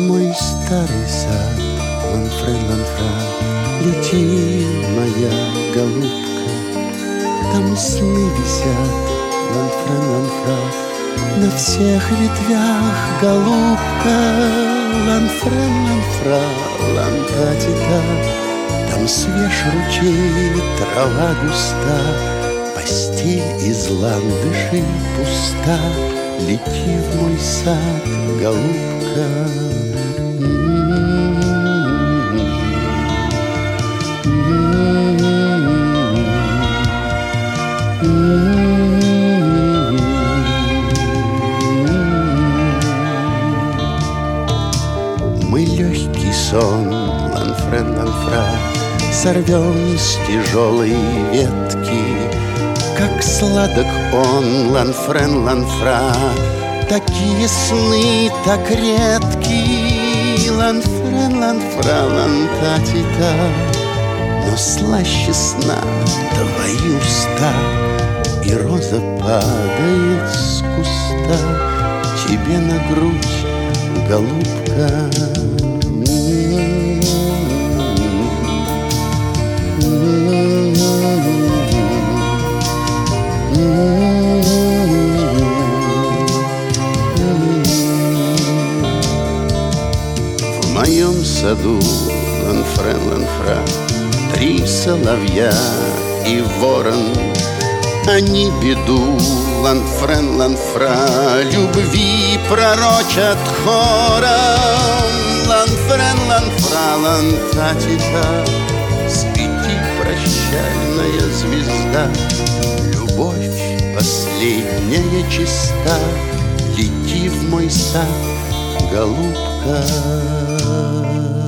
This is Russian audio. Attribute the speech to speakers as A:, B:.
A: мой старый сад, ланфре-ланфра, лети, моя голубка. Там сны висят, ланфре-ланфра, на всех ветвях, голубка. Ланфре-ланфра, лантатита, там свеж ручей, трава густа, постель из ландышей пуста. Лети в мой сад, голубка. Мы легкий сон, ланфре-ланфра, сорвем с тяжелой ветки. Как сладок он, ланфре-ланфра, такие сны так редки. Ланфре-ланфра, лантатита, но слаще сна твои уста. И роза падает с куста тебе на грудь, голубка. В моем саду, ланфре-ланфра, 3 соловья и ворон. Они беду, ланфре-ланфра, любви пророчат хором. Ланфре-ланфра, лантатита, свети, прощальная звезда. Любовь последняя чиста, лети в мой сад, голубка.